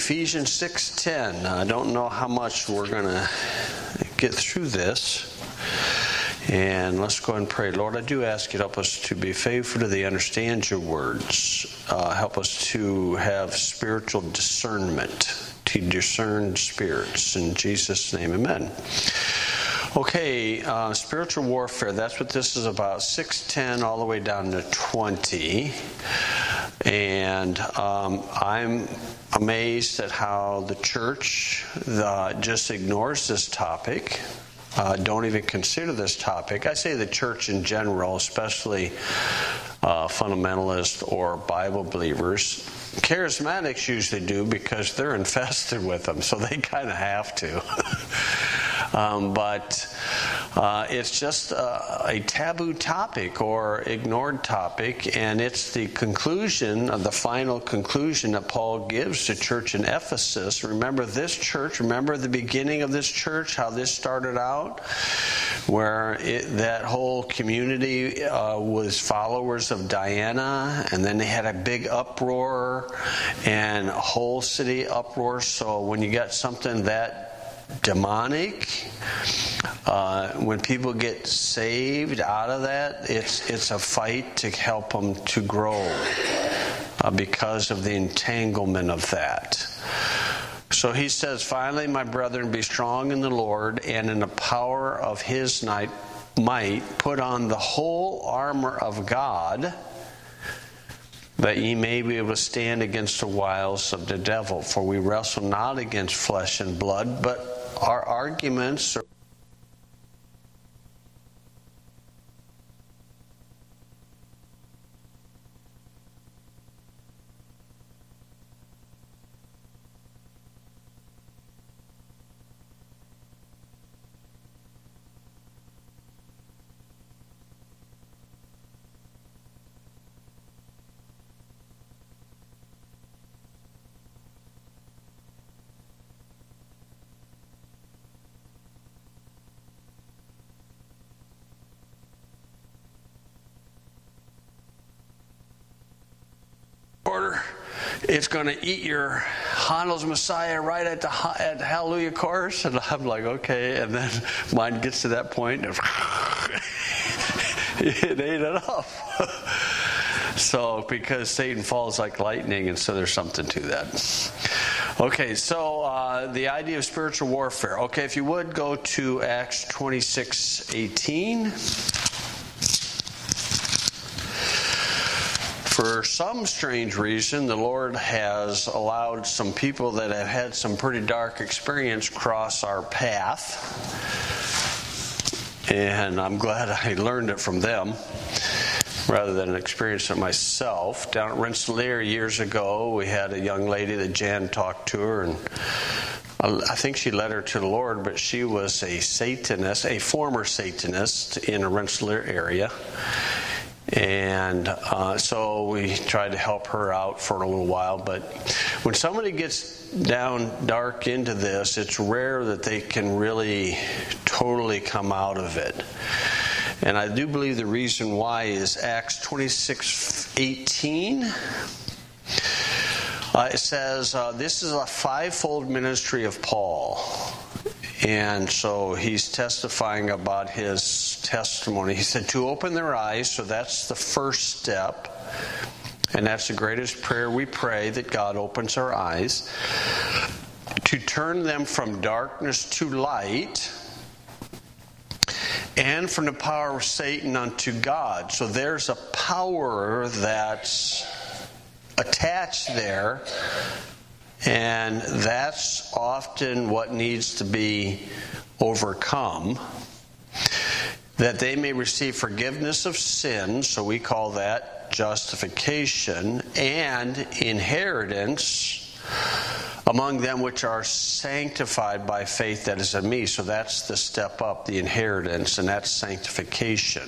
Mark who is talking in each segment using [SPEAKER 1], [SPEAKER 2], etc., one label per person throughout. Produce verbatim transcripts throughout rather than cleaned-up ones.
[SPEAKER 1] Ephesians six ten. I don't know how much we're going to get through this. And let's go ahead and pray. Lord, I do ask you to help us to be faithful to thee, understand your words. Uh, help us to have spiritual discernment, to discern spirits. In Jesus' name, amen. Okay, uh, spiritual warfare, that's what this is about. six ten all the way down to twenty. And um, I'm amazed at how the church uh, just ignores this topic. Uh, don't even consider this topic. I say the church in general, especially uh, fundamentalists or Bible believers. Charismatics usually do because they're infested with them, so they kind of have to. um, but uh, it's just a, a taboo topic or ignored topic, and it's the conclusion of the final conclusion that Paul gives to church in Ephesus. Remember this church, remember the beginning of this church, how this started out, where it, that whole community uh, was followers of Diana, and then they had a big uproar and a whole city uproar. So when you got something that demonic, uh, when people get saved out of that, it's it's a fight to help them to grow uh, because of the entanglement of that. So he says, finally, my brethren, be strong in the Lord and in the power of his might, put on the whole armor of God, that ye may be able to stand against the wiles of the devil. For we wrestle not against flesh and blood, but our arguments are order. It's going to eat your Handel's Messiah right at the at the Hallelujah chorus. And I'm like, okay. And then mine gets to that point of it ate it up. So, because Satan falls like lightning, and so there's something to that. Okay, so uh, the idea of spiritual warfare. Okay, if you would go to Acts twenty-six eighteen. For some strange reason, the Lord has allowed some people that have had some pretty dark experience cross our path. And I'm glad I learned it from them rather than experience it myself. Down at Rensselaer years ago, we had a young lady that Jan talked to her, and I think she led her to the Lord, but she was a Satanist, a former Satanist in the Rensselaer area. And uh, so we tried to help her out for a little while. But when somebody gets down dark into this, it's rare that they can really totally come out of it. And I do believe the reason why is Acts twenty-six eighteen. Uh, it says, uh, this is a fivefold ministry of Paul. And so he's testifying about his testimony. He said, to open their eyes, so that's the first step. And that's the greatest prayer we pray, that God opens our eyes. To turn them from darkness to light, and from the power of Satan unto God. So there's a power that's attached there. And that's often what needs to be overcome. That they may receive forgiveness of sins, so we call that justification, and inheritance among them which are sanctified by faith that is in me. So that's the step up, the inheritance, and that's sanctification.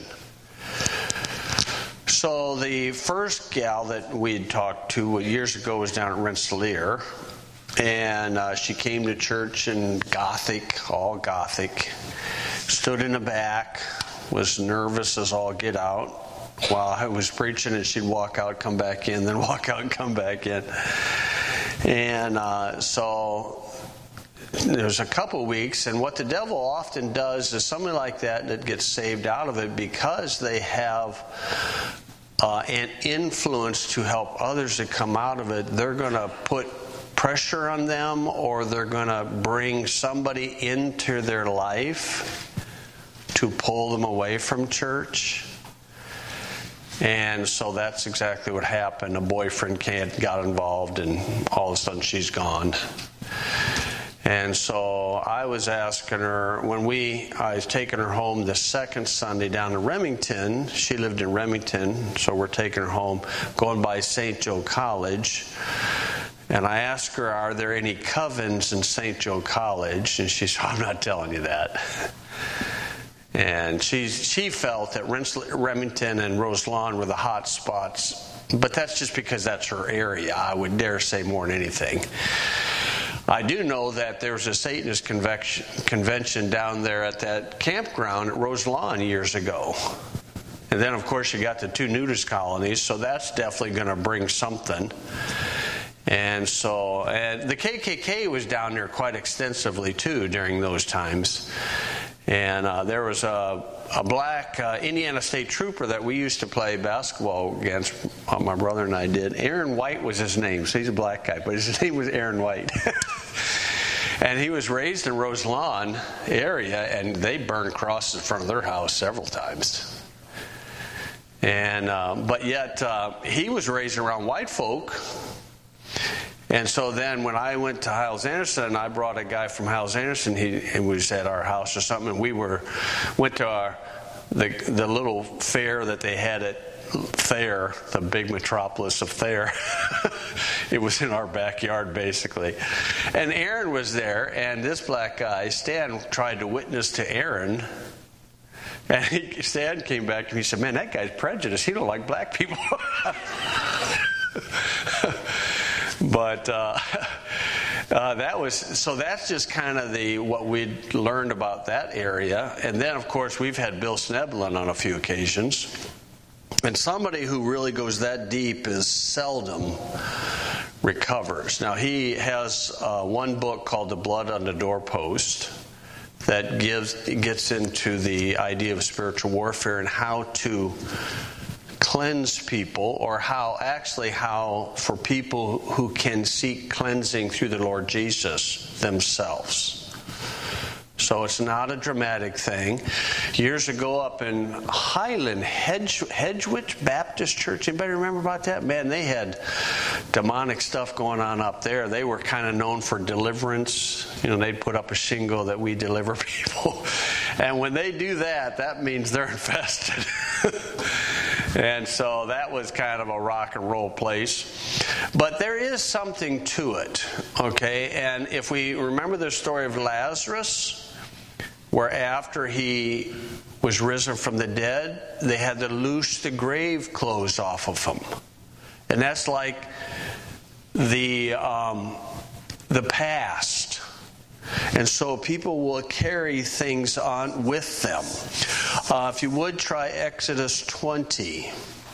[SPEAKER 1] So the first gal that we had talked to years ago was down at Rensselaer, and uh, she came to church in Gothic, all Gothic, stood in the back, was nervous as all get out while I was preaching, and she'd walk out, come back in, then walk out and come back in. And uh, so there's a couple weeks, and what the devil often does is somebody like that that gets saved out of it because they have uh, an influence to help others to come out of it, they're going to put pressure on them, or they're going to bring somebody into their life to pull them away from church. And so that's exactly what happened. A boyfriend can't, got involved, and all of a sudden she's gone. And so I was asking her, when we, I was taking her home the second Sunday down to Remington. She lived in Remington, so we're taking her home, going by Saint Joe College. And I asked her, are there any covens in Saint Joe College? And she said, I'm not telling you that. And she, she felt that Remington and Roselawn were the hot spots. But that's just because that's her area. I would dare say more than anything. I do know that there was a Satanist convection, convention down there at that campground at Roselawn years ago. And then, of course, you got the two nudist colonies, so that's definitely going to bring something. And so, and the K K K was down there quite extensively, too, during those times. And uh, there was a, a black uh, Indiana State Trooper that we used to play basketball against, uh, my brother and I did. Aaron White was his name, so he's a black guy, but his name was Aaron White. And he was raised in Roselawn area, and they burned crosses in front of their house several times. And uh, but yet, uh, he was raised around white folk. And so then when I went to Hyles Anderson, I brought a guy from Hyles Anderson. He, he was at our house or something, and we were went to our the the little fair that they had at Thayer, the big metropolis of Thayer. It was in our backyard, basically. And Aaron was there, and this black guy, Stan, tried to witness to Aaron. And he, Stan came back and he said, man, that guy's prejudiced. He don't like black people. But uh, uh, that was so. That's just kind of the what we'd learned about that area. And then, of course, we've had Bill Sneblin on a few occasions. And somebody who really goes that deep is seldom recovers. Now, he has uh, one book called The Blood on the Doorpost that gives gets into the idea of spiritual warfare and how to cleanse people, or how actually how for people who can seek cleansing through the Lord Jesus themselves. So it's not a dramatic thing. Years ago up in Highland, Hedge, Hedgewich Baptist Church, anybody remember about that? Man, they had demonic stuff going on up there. They were kind of known for deliverance. You know, they'd put up a shingle that we deliver people. And when they do that, that means they're infested. And so that was kind of a rock and roll place. But there is something to it, okay? And if we remember the story of Lazarus, where after he was risen from the dead, they had to loose the grave clothes off of him. And that's like the um, the past. And so people will carry things on with them. Uh, if you would, try Exodus twenty.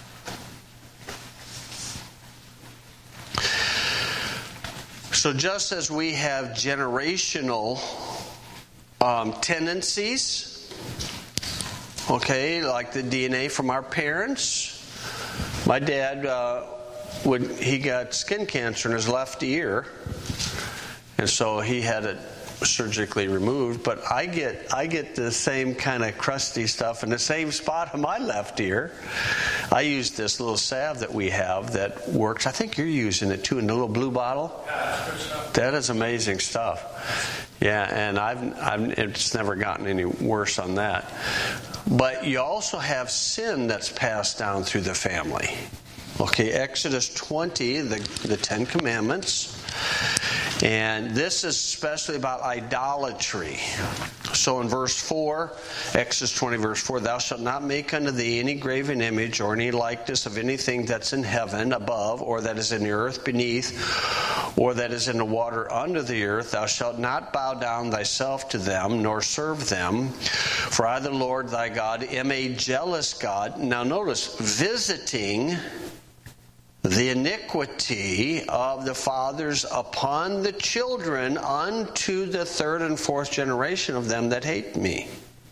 [SPEAKER 1] So just as we have generational um, tendencies, okay, like the D N A from our parents. My dad, uh, would he got skin cancer in his left ear, and so he had it surgically removed. But I get I get the same kind of crusty stuff in the same spot on my left ear. I use this little salve that we have that works. I think you're using it too in the little blue bottle. That is amazing stuff. Yeah, and I've, I've it's never gotten any worse on that. But you also have sin that's passed down through the family. Okay, Exodus twenty, the, the Ten Commandments. And this is especially about idolatry. So in verse four, Exodus twenty, verse four, thou shalt not make unto thee any graven image or any likeness of anything that's in heaven above, or that is in the earth beneath, or that is in the water under the earth. Thou shalt not bow down thyself to them, nor serve them. For I, the Lord thy God, am a jealous God. Now notice, visiting the iniquity of the fathers upon the children unto the third and fourth generation of them that hate me.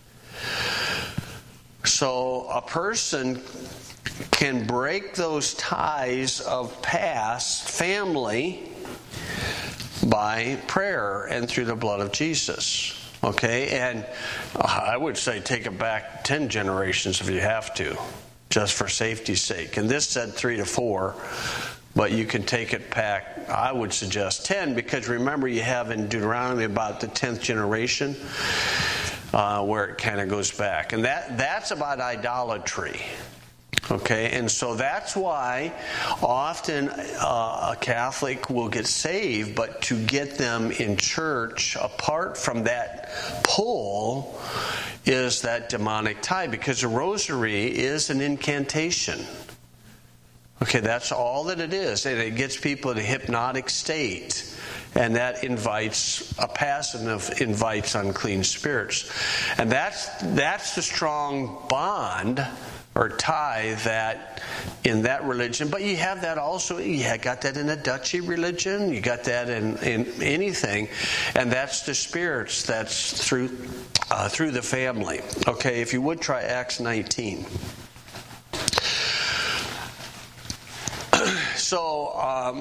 [SPEAKER 1] So a person can break those ties of past family by prayer and through the blood of Jesus. Okay, and I would say take it back ten generations if you have to, just for safety's sake. And this said three to four, but you can take it back, I would suggest ten, because remember you have in Deuteronomy about the tenth generation uh, where it kind of goes back. And that that's about idolatry. Okay, and so that's why often uh, a Catholic will get saved, but to get them in church apart from that pull is that demonic tie, because the rosary is an incantation. Okay, that's all that it is, and it gets people in a hypnotic state, and that invites a passive invites unclean spirits, and that's that's the strong bond or tie that in that religion. But you have that also, you got that in a duchy religion, you got that in, in anything, and that's the spirits that's through uh, through the family. Okay, if you would try Acts nineteen. So, um,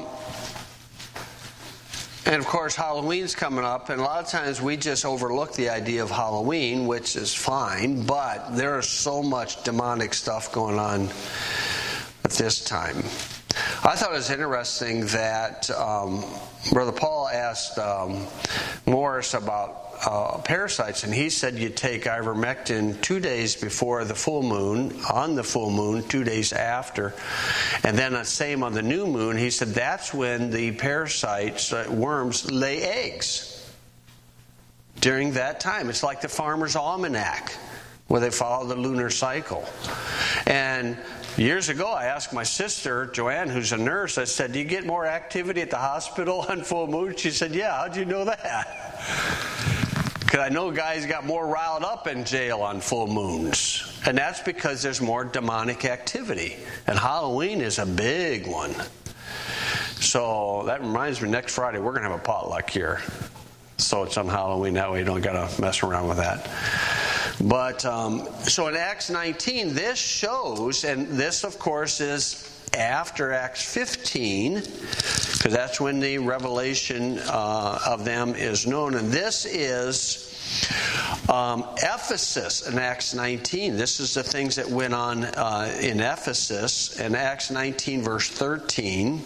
[SPEAKER 1] and of course Halloween's coming up, and a lot of times we just overlook the idea of Halloween, which is fine, but there is so much demonic stuff going on at this time. I thought it was interesting that um, Brother Paul asked um, Morris about uh, parasites, and he said you take ivermectin two days before the full moon, on the full moon, two days after, and then the same on the new moon. He said that's when the parasites, uh, worms, lay eggs. During that time, it's like the Farmer's Almanac, where they follow the lunar cycle. And years ago, I asked my sister, Joanne, who's a nurse, I said, do you get more activity at the hospital on full moon? She said, yeah, how'd you know that? Because I know guys got more riled up in jail on full moons. And that's because there's more demonic activity. And Halloween is a big one. So that reminds me, next Friday we're going to have a potluck here. So it's on Halloween, that way you don't got to mess around with that. But, um, so in Acts nineteen, this shows, and this of course is after Acts fifteen, because that's when the revelation uh, of them is known. And this is um, Ephesus in Acts nineteen. This is the things that went on uh, in Ephesus. In Acts nineteen, verse thirteen,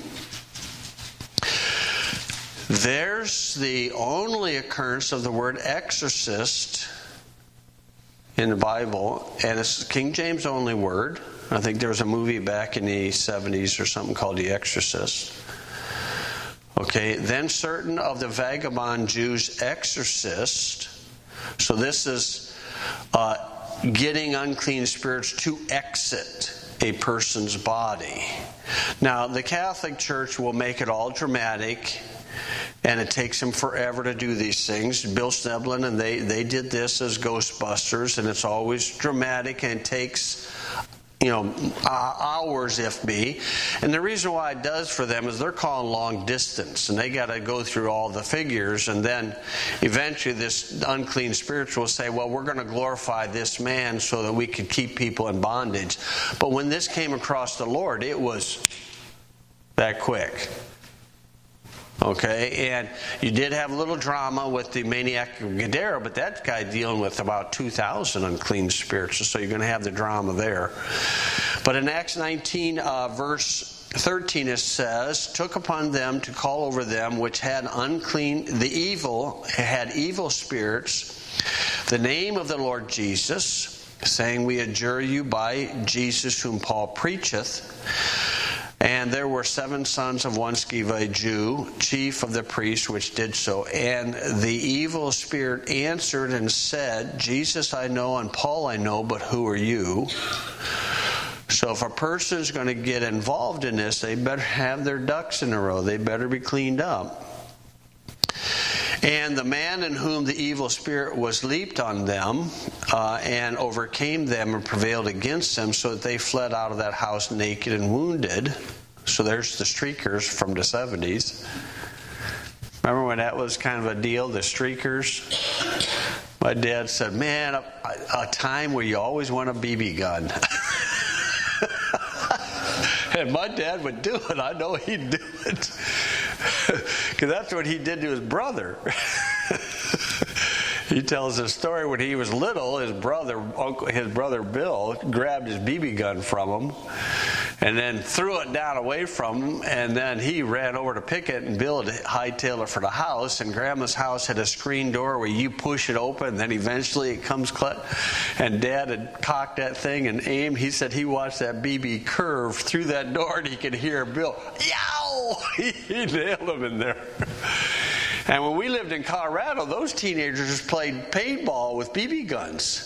[SPEAKER 1] there's the only occurrence of the word exorcist in the Bible, and it's King James only word. I think there was a movie back in the seventies or something called The Exorcist. Okay, then certain of the vagabond Jews exorcist. So this is uh, getting unclean spirits to exit a person's body. Now, the Catholic Church will make it all dramatic, and it takes them forever to do these things. Bill Sneblin, and they, they did this as Ghostbusters, and it's always dramatic, and it takes, you know, uh, hours if be. And the reason why it does for them is they're calling long distance, and they got to go through all the figures, and then eventually this unclean spirit will say, well, we're going to glorify this man so that we could keep people in bondage. But when this came across the Lord, it was that quick. Okay, and you did have a little drama with the maniac of Gadara, but that guy dealing with about two thousand unclean spirits, so you're going to have the drama there. But in Acts nineteen, uh, verse thirteen, it says, took upon them to call over them which had unclean, the evil, had evil spirits, the name of the Lord Jesus, saying, we adjure you by Jesus whom Paul preacheth. And there were seven sons of one Sceva, a Jew, chief of the priests, which did so. And the evil spirit answered and said, Jesus I know and Paul I know, but who are you? So if a person is going to get involved in this, they better have their ducks in a row. They better be cleaned up. And the man in whom the evil spirit was leaped on them uh, and overcame them and prevailed against them, so that they fled out of that house naked and wounded. So there's the streakers from the seventies. Remember when that was kind of a deal, the streakers? My dad said, man, a, a time where you always want a B B gun. And my dad would do it. I know he'd do it. Because that's what he did to his brother. He tells a story when he was little, his brother, uncle, his brother Bill, grabbed his B B gun from him and then threw it down away from him, and then he ran over to pick it, and Bill had hightailed it for the house, and Grandma's house had a screen door where you push it open, and then eventually it comes cl- and Dad had cocked that thing and aimed. He said he watched that B B curve through that door, and he could hear Bill, yow! He nailed him in there. And when we lived in Colorado, those teenagers played paintball with B B guns.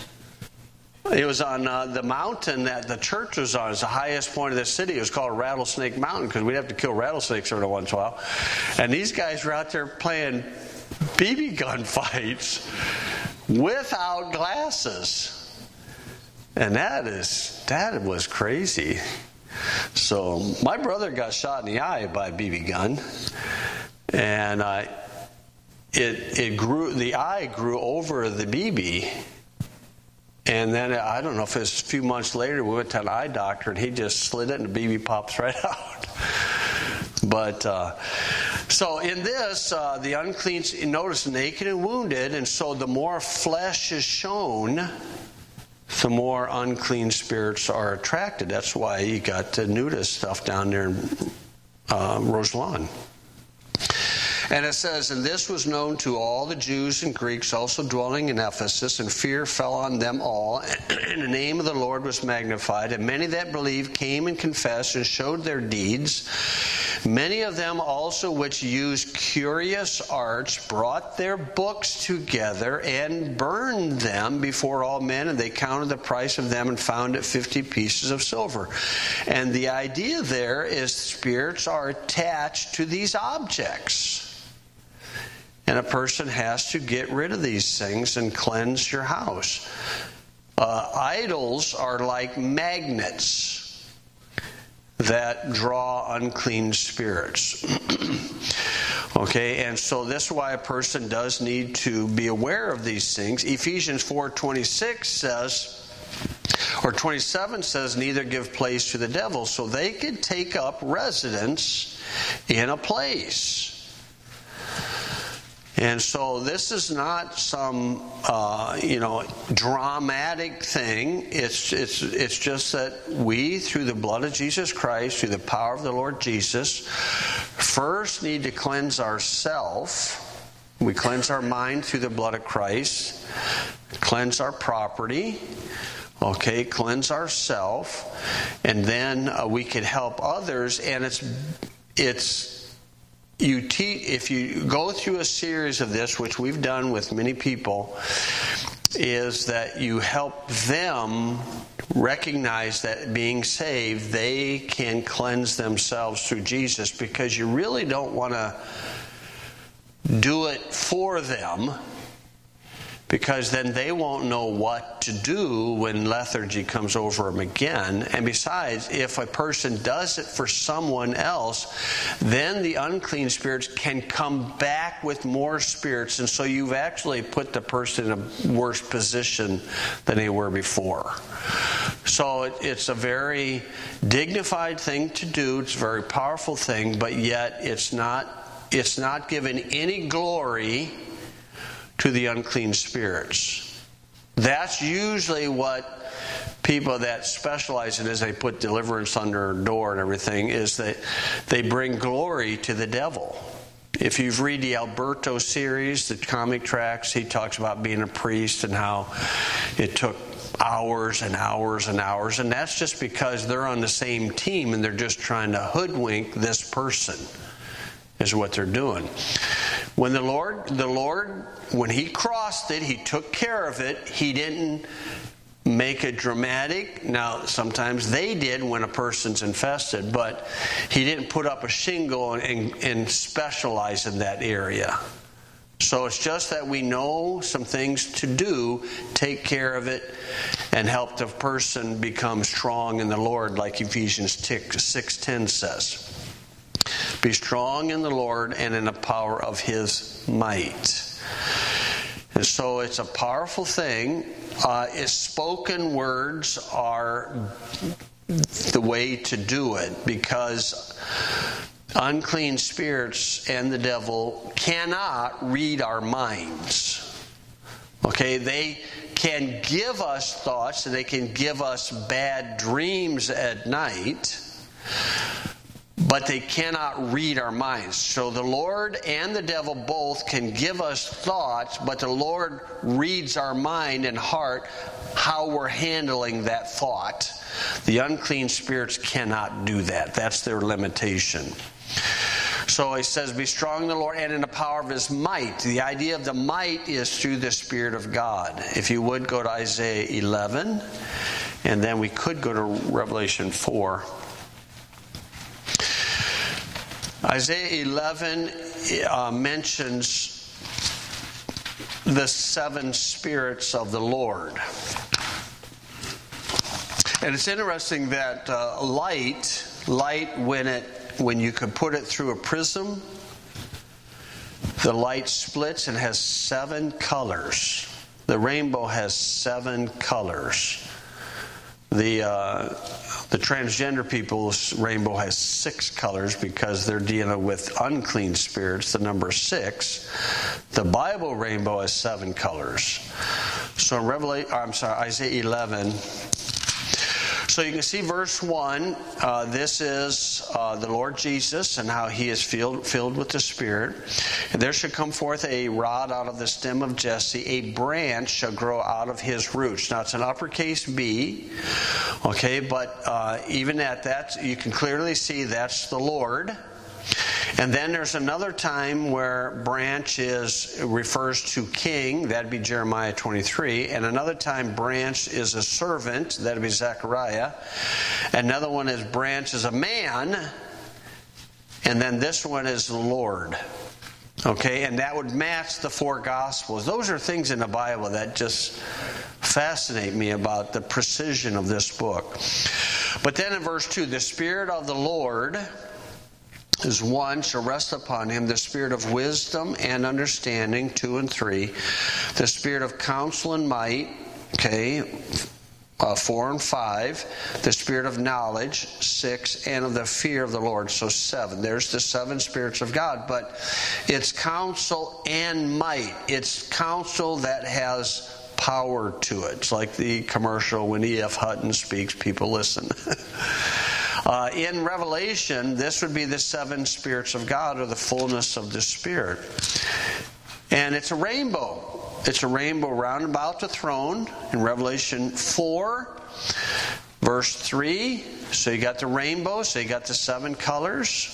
[SPEAKER 1] It was on uh, the mountain that the church was on. It's the highest point of the city. It was called Rattlesnake Mountain because we'd have to kill rattlesnakes every once in a while. And these guys were out there playing B B gun fights without glasses. And that is that was crazy. So my brother got shot in the eye by a B B gun. And uh, it it grew. The eye grew over the B B, and then I don't know if it was a few months later we went to an eye doctor and he just slid it and the B B pops right out. But uh, so in this, uh, the unclean, notice naked and wounded, and so the more flesh is shown, the more unclean spirits are attracted. That's why you got the nudist stuff down there in uh, Roselawn. And it says, and this was known to all the Jews and Greeks also dwelling in Ephesus, and fear fell on them all, and the name of the Lord was magnified. And many that believed came and confessed and showed their deeds. Many of them also which used curious arts brought their books together and burned them before all men, and they counted the price of them and found it fifty pieces of silver. And the idea there is spirits are attached to these objects. And a person has to get rid of these things and cleanse your house. Uh, idols are like magnets that draw unclean spirits. Okay, and so this is why a person does need to be aware of these things. Ephesians four twenty-six says, or twenty-seven says, neither give place to the devil. So they could take up residence in a place. And so this is not some, uh, you know, dramatic thing. It's it's it's just that we, through the blood of Jesus Christ, through the power of the Lord Jesus, first need to cleanse ourselves. We cleanse our mind through the blood of Christ, cleanse our property, okay, cleanse ourselves, and then uh, we can help others. And it's it's. You te- if you go through a series of this, which we've done with many people, is that you help them recognize that being saved, they can cleanse themselves through Jesus, because you really don't want to do it for them, because then they won't know what to do when lethargy comes over them again. And besides, if a person does it for someone else, then the unclean spirits can come back with more spirits, and so you've actually put the person in a worse position than they were before. So it, it's a very dignified thing to do. It's a very powerful thing, but yet it's not it's not given any glory to the unclean spirits. That's usually what people that specialize in, as they put deliverance under a door and everything, is that they bring glory to the devil. If you've read the Alberto series, the comic tracks, he talks about being a priest and how it took hours and hours and hours, and that's just because they're on the same team and they're just trying to hoodwink this person, is what they're doing. When the Lord, the Lord, when He crossed it, He took care of it. He didn't make it dramatic. Now, sometimes they did when a person's infested, but He didn't put up a shingle and, and, and specialize in that area. So it's just that we know some things to do, take care of it, and help the person become strong in the Lord, like Ephesians six ten says. Be strong in the Lord and in the power of His might. And so it's a powerful thing. Uh, its spoken words are the way to do it, because unclean spirits and the devil cannot read our minds. Okay, they can give us thoughts, and they can give us bad dreams at night, but they cannot read our minds. So the Lord and the devil both can give us thoughts, but the Lord reads our mind and heart, how we're handling that thought. The unclean spirits cannot do that. That's their limitation. So he says, be strong in the Lord and in the power of His might. The idea of the might is through the Spirit of God. If you would, go to Isaiah eleven, and then we could go to Revelation four. Isaiah eleven uh, mentions the seven spirits of the Lord. And it's interesting that uh, light, light when it when you could put it through a prism, the light splits and has seven colors. The rainbow has seven colors. The uh, the transgender people's rainbow has six colors because they're dealing with unclean spirits, the number six. The Bible rainbow has seven colors. So in Revelation, I'm sorry, Isaiah eleven. So you can see verse one, uh, this is uh, the Lord Jesus and how He is filled, filled with the Spirit. And there shall come forth a rod out of the stem of Jesse, a branch shall grow out of his roots. Now it's an uppercase B, okay, but uh, even at that, you can clearly see that's the Lord. And then there's another time where branch is refers to king, that'd be Jeremiah twenty-three, and another time branch is a servant, that'd be Zechariah. Another one is branch is a man, and then this one is the Lord. Okay, and that would match the four Gospels. Those are things in the Bible that just fascinate me about the precision of this book. But then in verse two, the Spirit of the Lord is one shall rest upon him, the spirit of wisdom and understanding, two and three, the spirit of counsel and might, okay, uh, four and five, the spirit of knowledge, six, and of the fear of the Lord, so seven. There's the seven spirits of God, but it's counsel and might. It's counsel that has power to it. It's like the commercial when E F Hutton speaks, people listen. Uh, in Revelation, this would be the seven spirits of God, or the fullness of the Spirit. And it's a rainbow. It's a rainbow round about the throne in Revelation four, verse three. So you got the rainbow, so you got the seven colors.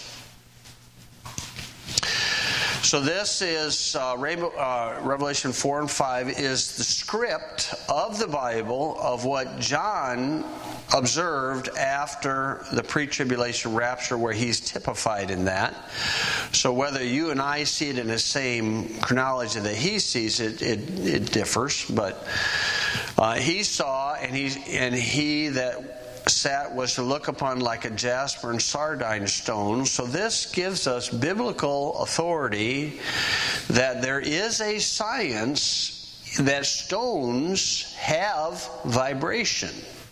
[SPEAKER 1] So this is uh, Rainbow, uh, Revelation four and five is the script of the Bible of what John observed after the pre-tribulation rapture, where he's typified in that. So whether you and I see it in the same chronology that he sees it, it, it differs. But uh, he saw, and he and he that sat was to look upon like a jasper and sardine stone. So this gives us biblical authority that there is a science that stones have vibration.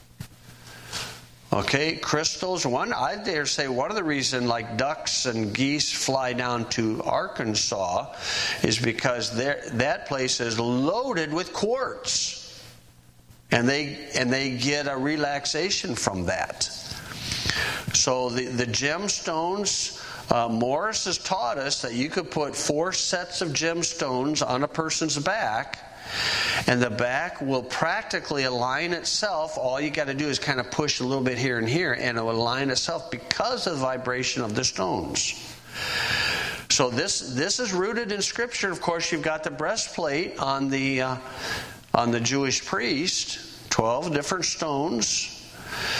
[SPEAKER 1] Okay, crystals. One, I dare say, one of the reasons like ducks and geese fly down to Arkansas is because that place is loaded with quartz. And they and they get a relaxation from that. So the, the gemstones, uh, Morris has taught us that you could put four sets of gemstones on a person's back, and the back will practically align itself. All you got to do is kind of push a little bit here and here, and it will align itself because of the vibration of the stones. So this this is rooted in Scripture. Of course, you've got the breastplate on the uh, on the Jewish priest, twelve different stones.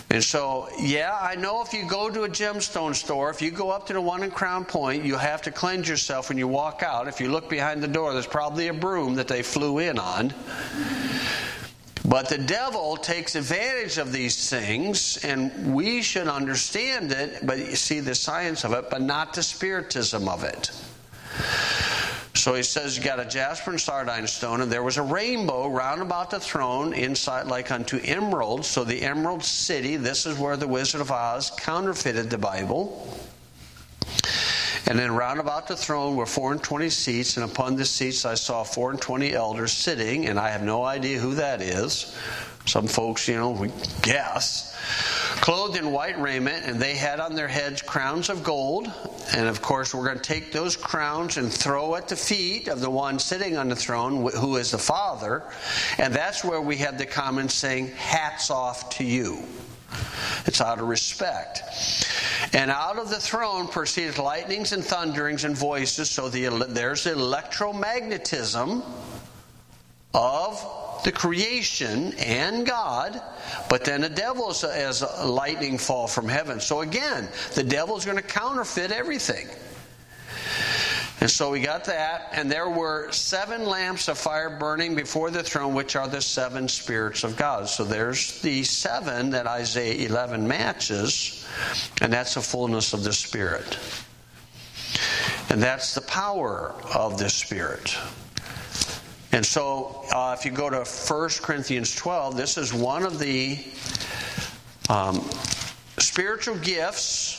[SPEAKER 1] And so, yeah, I know if you go to a gemstone store, if you go up to the one in Crown Point, you have to cleanse yourself when you walk out. If you look behind the door, there's probably a broom that they flew in on. But the devil takes advantage of these things, and we should understand it, but you see the science of it, but not the spiritism of it. So he says you got a jasper and sardine stone, and there was a rainbow round about the throne, inside like unto emeralds. So the Emerald City, this is where the Wizard of Oz counterfeited the Bible. And then round about the throne were four and twenty seats, and upon the seats I saw four and twenty elders sitting, and I have no idea who that is. Some folks, you know, we guess. Clothed in white raiment, and they had on their heads crowns of gold. And of course, we're going to take those crowns and throw at the feet of the one sitting on the throne, who is the Father. And that's where we have the common saying, hats off to you. It's out of respect. And out of the throne proceeded lightnings and thunderings and voices. So the, there's the electromagnetism of the creation and God, but then the devil is as a lightning fall from heaven. So again, the devil's going to counterfeit everything. And so we got that, and there were seven lamps of fire burning before the throne, which are the seven spirits of God. So there's the seven that Isaiah eleven matches, and that's the fullness of the Spirit. And that's the power of the Spirit. And so uh, if you go to First Corinthians twelve, this is one of the um, spiritual gifts.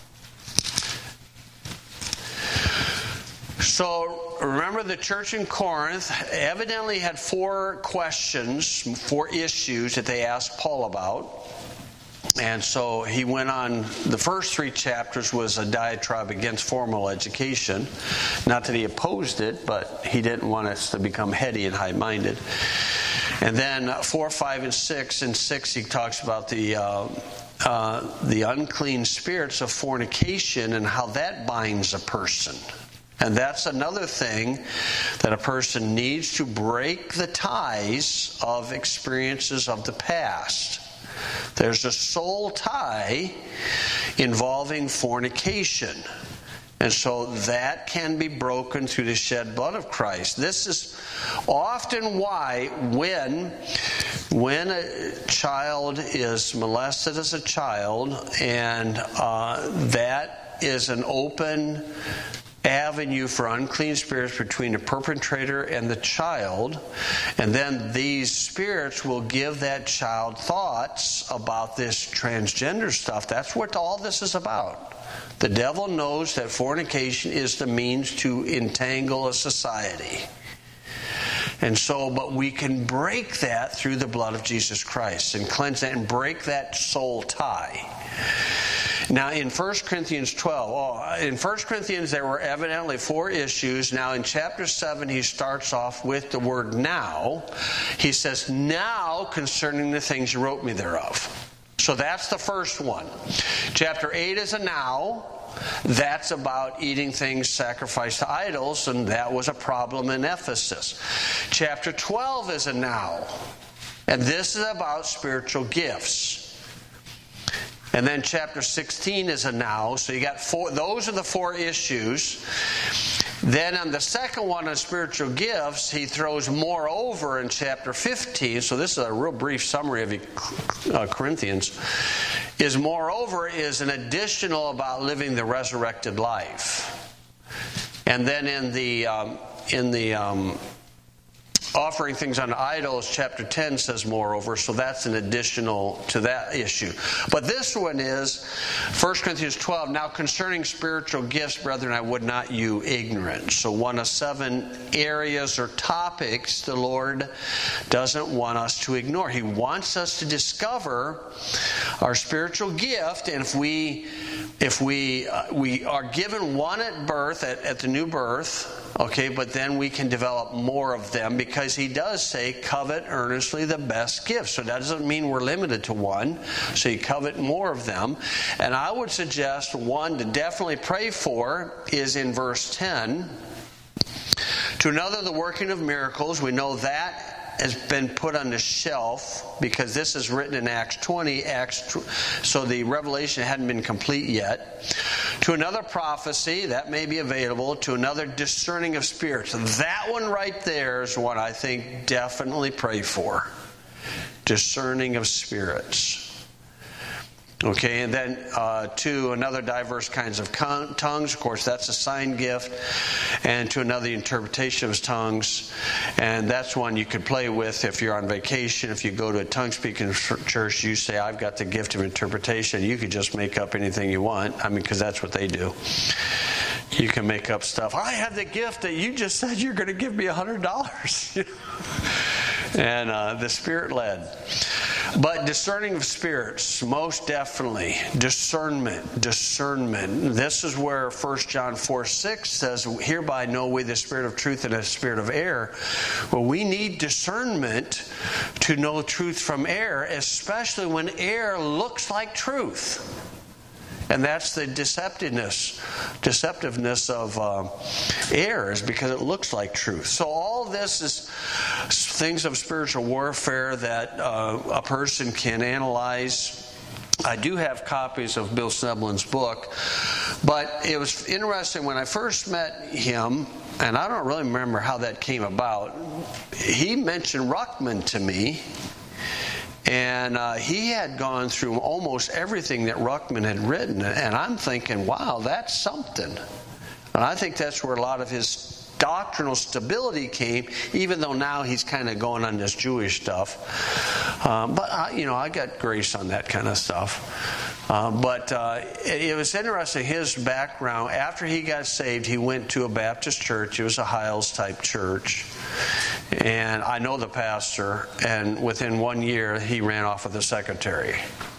[SPEAKER 1] So remember, the church in Corinth evidently had four questions, four issues that they asked Paul about. And so he went on, the first three chapters was a diatribe against formal education. Not that he opposed it, but he didn't want us to become heady and high-minded. And then four, five, and six. In six, he talks about the uh, uh, the unclean spirits of fornication and how that binds a person. And that's another thing that a person needs to break the ties of experiences of the past. There's a soul tie involving fornication. And so that can be broken through the shed blood of Christ. This is often why when, when a child is molested as a child, and uh, that is an open avenue for unclean spirits between the perpetrator and the child, and then these spirits will give that child thoughts about this transgender stuff. That's what all this is about. The devil knows that fornication is the means to entangle a society. And so, but we can break that through the blood of Jesus Christ and cleanse that and break that soul tie. Now, in First Corinthians twelve, oh, in First Corinthians there were evidently four issues. Now, in chapter seven, he starts off with the word now. He says, now concerning the things you wrote me thereof. So that's the first one. Chapter eight is a now. That's about eating things sacrificed to idols, and that was a problem in Ephesus. Chapter twelve is a now. And this is about spiritual gifts. And then chapter sixteen is a now. So you got four, those are the four issues. Then on the second one on spiritual gifts, he throws moreover in chapter fifteen. So this is a real brief summary of uh, Corinthians. Is moreover is an additional about living the resurrected life. And then in the um, in the um, offering things unto idols, chapter ten says moreover, so that's an additional to that issue. But this one is First Corinthians twelve, now concerning spiritual gifts, brethren, I would not you ignorant. So one of seven areas or topics the Lord doesn't want us to ignore. He wants us to discover our spiritual gift, and if we if we uh, we are given one at birth, at, at the new birth, okay, but then we can develop more of them, because he does say, covet earnestly the best gifts. So that doesn't mean we're limited to one. So you covet more of them. And I would suggest one to definitely pray for is in verse ten. To another, the working of miracles. We know that has been put on the shelf because this is written in Acts twenty, Acts, so the revelation hadn't been complete yet. To another prophecy, that may be available. To another discerning of spirits. That one right there is what I think definitely pray for. Discerning of spirits. Okay, and then uh, to another diverse kinds of con- tongues. Of course, that's a sign gift. And to another interpretation of tongues. And that's one you could play with if you're on vacation. If you go to a tongue-speaking church, you say, I've got the gift of interpretation. You could just make up anything you want. I mean, because that's what they do. You can make up stuff. I have the gift that you just said you're going to give me one hundred dollars. And uh, the Spirit led. But discerning of spirits, most definitely. Discernment, discernment. This is where First John four six says, hereby know we the spirit of truth and the spirit of error. Well, we need discernment to know truth from error, especially when error looks like truth. And that's the deceptiveness, deceptiveness of uh, errors, because it looks like truth. So all this is things of spiritual warfare that uh, a person can analyze. I do have copies of Bill Sneblin's book, but it was interesting when I first met him, and I don't really remember how that came about. He mentioned Ruckman to me. And uh, he had gone through almost everything that Ruckman had written. And I'm thinking, wow, that's something. And I think that's where a lot of his doctrinal stability came, even though now he's kind of going on this Jewish stuff. Um, but, I, you know, I got grace on that kind of stuff. Uh, but uh, it, it was interesting, his background. After he got saved, he went to a Baptist church. It was a Hiles-type church. And I know the pastor, and within one year, he ran off with the secretary.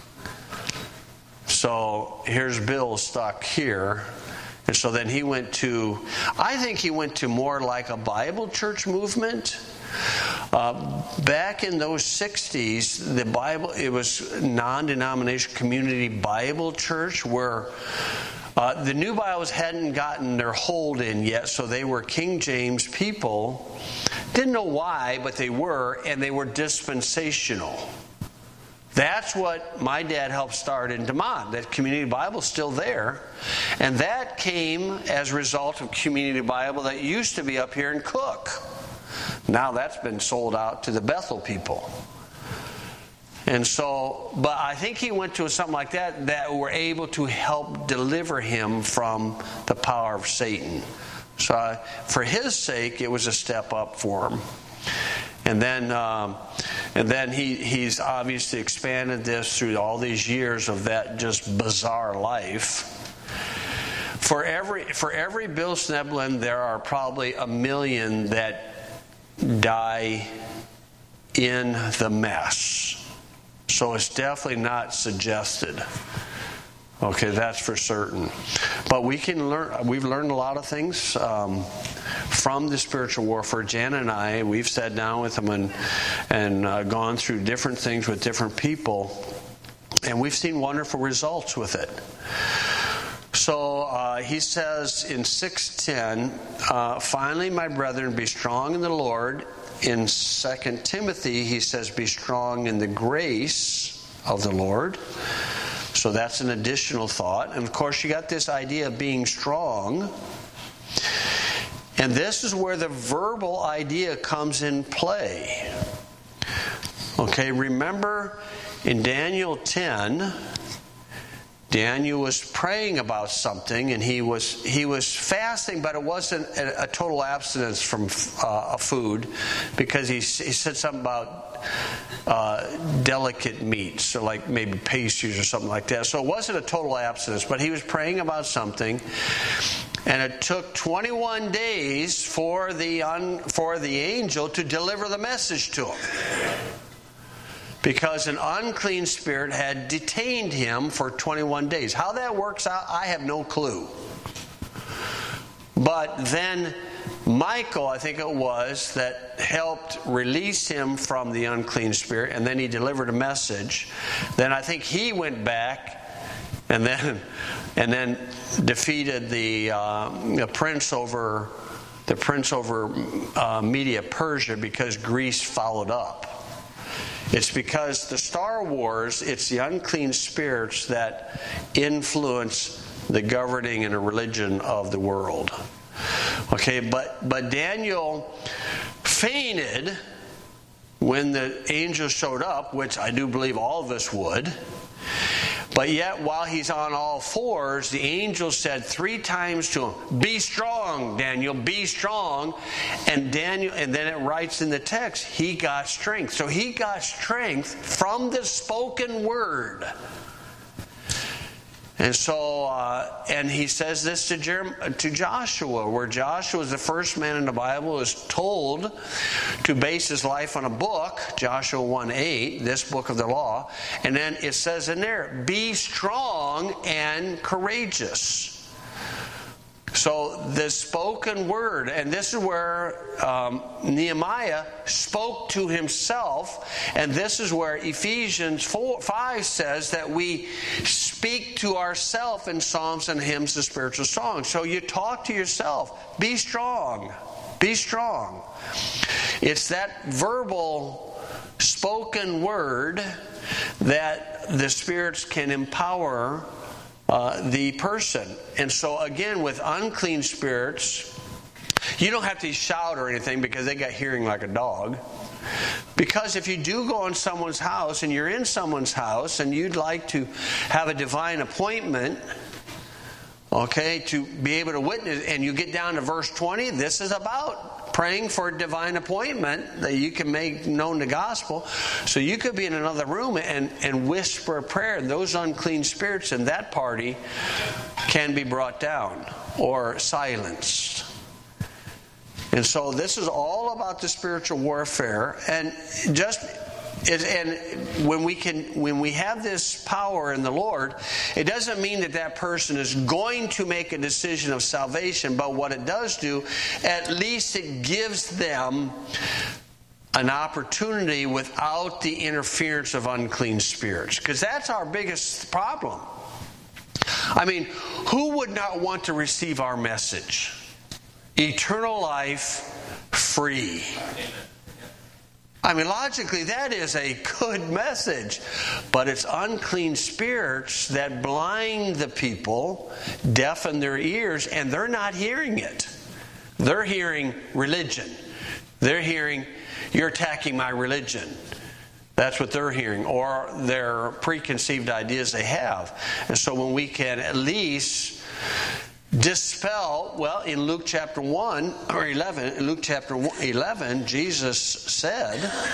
[SPEAKER 1] So here's Bill stuck here. And so then he went to, I think he went to more like a Bible church movement. Uh, back in those sixties, the Bible, it was non-denominational community Bible church where uh, the new Bibles hadn't gotten their hold in yet, so they were King James people. Didn't know why, but they were, and they were dispensational. That's what my dad helped start in DeMont. That Community Bible's still there. And that came as a result of Community Bible that used to be up here in Cook. Now that's been sold out to the Bethel people. And so, but I think he went to something like that that were able to help deliver him from the power of Satan. So uh, for his sake, it was a step up for him. And then, um, and then he he's obviously expanded this through all these years of that just bizarre life. For every for every Bill Sneblin, there are probably a million that die in the mess. So it's definitely not suggested. Okay, that's for certain. But we can learn. We've learned a lot of things um, from the spiritual warfare. Jan and I, we've sat down with them and and uh, gone through different things with different people, and we've seen wonderful results with it. So uh, he says in six ten, uh, finally, my brethren, be strong in the Lord. In Second Timothy, he says, be strong in the grace of the Lord. So that's an additional thought. And of course, you got this idea of being strong. And this is where the verbal idea comes in play. Okay, remember in Daniel ten, Daniel was praying about something, and he was he was fasting, but it wasn't a, a total abstinence from uh, food, because he, he said something about uh, delicate meats, so like maybe pastries or something like that. So it wasn't a total abstinence, but he was praying about something, and it took twenty-one days for the un, for the angel to deliver the message to him. Because an unclean spirit had detained him for twenty-one days. How that works out, I have no clue. But then Michael, I think it was, that helped release him from the unclean spirit, and then he delivered a message. Then I think he went back and then and then defeated the, uh, the prince over the prince over uh, Media Persia because Greece followed up. It's because the Star Wars, it's the unclean spirits that influence the governing and the religion of the world. Okay, but but Daniel fainted when the angel showed up, which I do believe all of us would. But yet, while he's on all fours, the angel said three times to him, "Be strong, Daniel, be strong." And Daniel, and then it writes in the text, he got strength. So he got strength from the spoken word. And so, uh, and he says this to, Jerem- to Joshua, where Joshua is the first man in the Bible is told to base his life on a book, Joshua one eight, this book of the law. And then it says in there, be strong and courageous. So the spoken word, and this is where um, Nehemiah spoke to himself, and this is where Ephesians four, five says that we speak to ourselves in psalms and hymns and spiritual songs. So you talk to yourself, be strong, be strong. It's that verbal spoken word that the spirits can empower Uh, the person. And so again, with unclean spirits, you don't have to shout or anything because they got hearing like a dog. Because if you do go in someone's house and you're in someone's house and you'd like to have a divine appointment, okay, to be able to witness, and you get down to verse twenty, this is about praying for a divine appointment that you can make known the gospel. So you could be in another room and, and whisper a prayer, and those unclean spirits in that party can be brought down or silenced. And so this is all about the spiritual warfare. And just It, and when we can, when we have this power in the Lord, it doesn't mean that that person is going to make a decision of salvation. But what it does do, at least it gives them an opportunity without the interference of unclean spirits. Because that's our biggest problem. I mean, who would not want to receive our message? Eternal life, free. I mean, logically, that is a good message. But it's unclean spirits that blind the people, deafen their ears, and they're not hearing it. They're hearing religion. They're hearing, you're attacking my religion. That's what they're hearing, or their preconceived ideas they have. And so when we can at least dispel, well, in Luke chapter one or eleven, in Luke chapter eleven, Jesus said,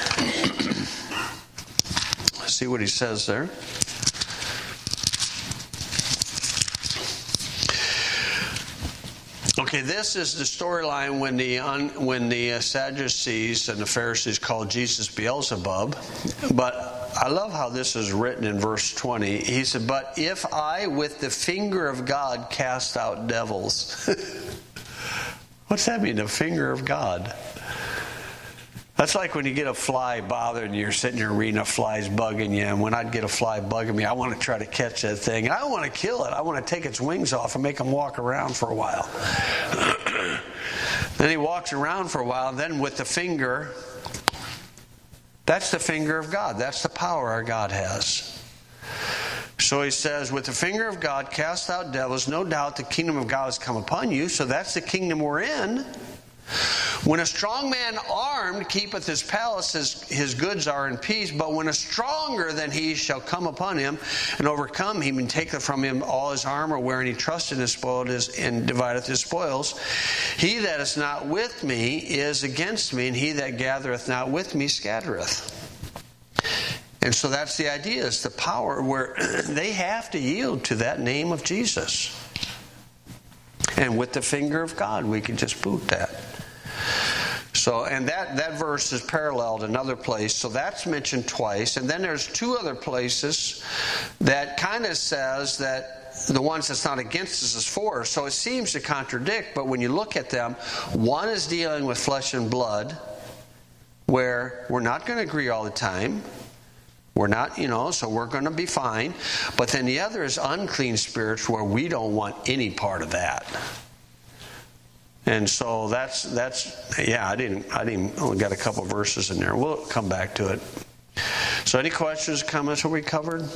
[SPEAKER 1] let's see what he says there. Okay, this is the storyline when the when the Sadducees and the Pharisees called Jesus Beelzebub. But I love how this is written in verse twenty. He said, "But if I with the finger of God cast out devils." What's that mean, the finger of God? That's like when you get a fly bothering you, you're sitting there reading, a fly's bugging you, and when I'd get a fly bugging me, I want to try to catch that thing. And I don't want to kill it. I want to take its wings off and make them walk around for a while. Then he walks around for a while, and then with the finger, that's the finger of God. That's the power our God has. So he says, with the finger of God, cast out devils. No doubt the kingdom of God has come upon you. So that's the kingdom we're in. When a strong man armed keepeth his palace, his, his goods are in peace. But when a stronger than he shall come upon him and overcome him, and taketh from him all his armor, wherein he trusted and spoiled his, and divideth his spoils. He that is not with me is against me, and he that gathereth not with me scattereth. And so that's the idea, is the power where they have to yield to that name of Jesus. And with the finger of God, we can just boot that. So, and that, that verse is paralleled another place. So that's mentioned twice. And then there's two other places that kind of says that the ones that's not against us is for us. So it seems to contradict, but when you look at them, one is dealing with flesh and blood, where we're not going to agree all the time. We're not, you know, so we're going to be fine. But then the other is unclean spirits, where we don't want any part of that. And so that's that's yeah. I didn't I didn't only got a couple verses in there. We'll come back to it. So any questions, comments? Are we covered?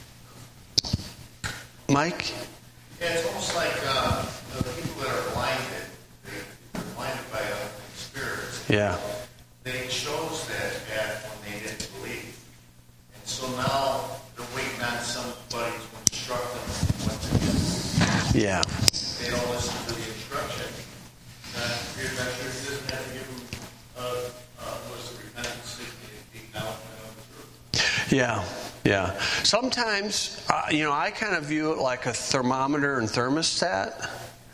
[SPEAKER 1] Mike?
[SPEAKER 2] Yeah, it's almost like uh, the people that are blinded, they're blinded by unclean spirits.
[SPEAKER 1] Yeah.
[SPEAKER 2] They chose that path when they didn't believe. And so now they're waiting on somebody to instruct them what to do.
[SPEAKER 1] Yeah.
[SPEAKER 2] They don't listen to the instruction. Uh, your adventure doesn't have to give them, uh, uh, what's the repentance, the acknowledgement of the truth.
[SPEAKER 1] Yeah. Yeah. Sometimes, uh, you know, I kind of view it like a thermometer and thermostat,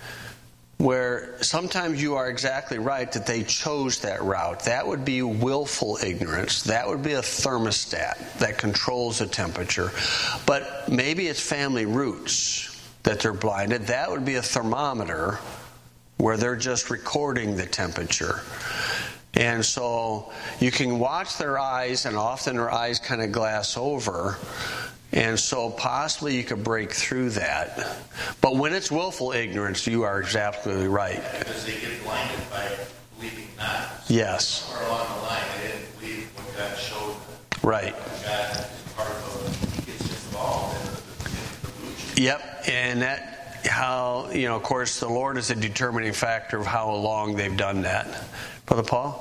[SPEAKER 1] where sometimes you are exactly right that they chose that route. That would be willful ignorance. That would be a thermostat that controls the temperature. But maybe it's family roots that they're blinded. That would be a thermometer where they're just recording the temperature. And so you can watch their eyes, and often their eyes kind of glass over. And so possibly you could break through that. But when it's willful ignorance, you are absolutely right.
[SPEAKER 2] Because they get blinded by believing not.
[SPEAKER 1] Yes.
[SPEAKER 2] Somewhere along the line, they didn't believe what God showed them.
[SPEAKER 1] Right.
[SPEAKER 2] God is part of, he gets involved in the, in the delusion.
[SPEAKER 1] Yep. And that, how, you know, of course, the Lord is a determining factor of how long they've done that. Brother Paul?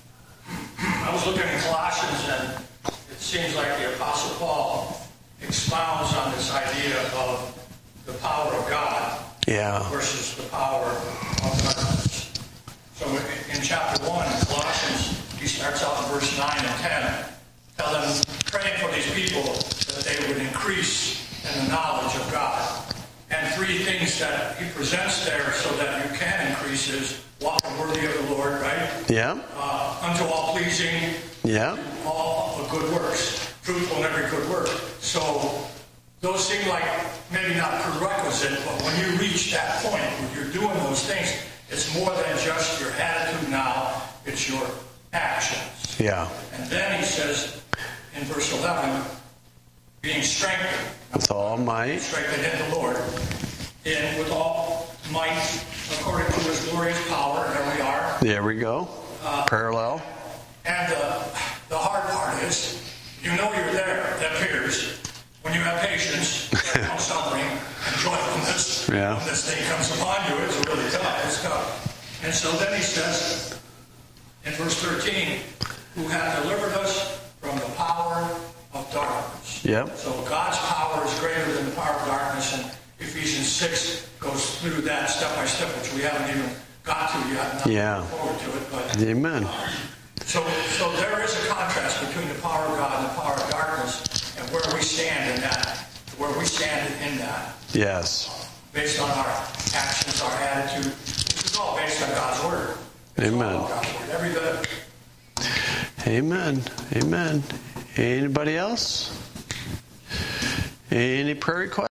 [SPEAKER 3] I was looking at Colossians, and it seems like the Apostle Paul expounds on this idea of the power of God
[SPEAKER 1] Yeah.
[SPEAKER 3] versus the power of darkness. So in chapter one, in Colossians, he starts out in verse nine and ten, tell them, praying for these people that they would increase in the knowledge of God. And three things that he presents there so that you can increase is walking worthy of the Lord, right?
[SPEAKER 1] Yeah.
[SPEAKER 3] Uh, unto all pleasing,
[SPEAKER 1] Yeah.
[SPEAKER 3] all of good works, fruitful in every good work. So those seem like maybe not prerequisite, but when you reach that point where you're doing those things, it's more than just your attitude now, it's your actions.
[SPEAKER 1] Yeah.
[SPEAKER 3] And then he says in verse eleven, being strengthened.
[SPEAKER 1] With all might.
[SPEAKER 3] Strengthened in the Lord. And with all might, according to his glorious power, there we are.
[SPEAKER 1] There we go.
[SPEAKER 3] Uh,
[SPEAKER 1] Parallel.
[SPEAKER 3] And uh, the hard part is, you know you're there, it appears, when you have patience, and suffering, and joyfulness.
[SPEAKER 1] Yeah.
[SPEAKER 3] When this thing comes upon you, it's really tough. It's tough. And so then he says, in verse thirteen, who hath delivered us from the power of darkness.
[SPEAKER 1] Yep.
[SPEAKER 3] So God's power is greater than the power of darkness, and Ephesians six goes through that step by step, which we haven't even got to yet. Not
[SPEAKER 1] Yeah.
[SPEAKER 3] forward to it, but
[SPEAKER 1] Amen.
[SPEAKER 3] uh, so, so there is a contrast between the power of God and the power of darkness, and where we stand in that, where we stand in that,
[SPEAKER 1] Yes.
[SPEAKER 3] based on our actions, our attitude, which is all based on God's word. It's
[SPEAKER 1] Amen.
[SPEAKER 3] all God's word, every bit of it.
[SPEAKER 1] Amen. Amen. Anybody else? Any prayer requests?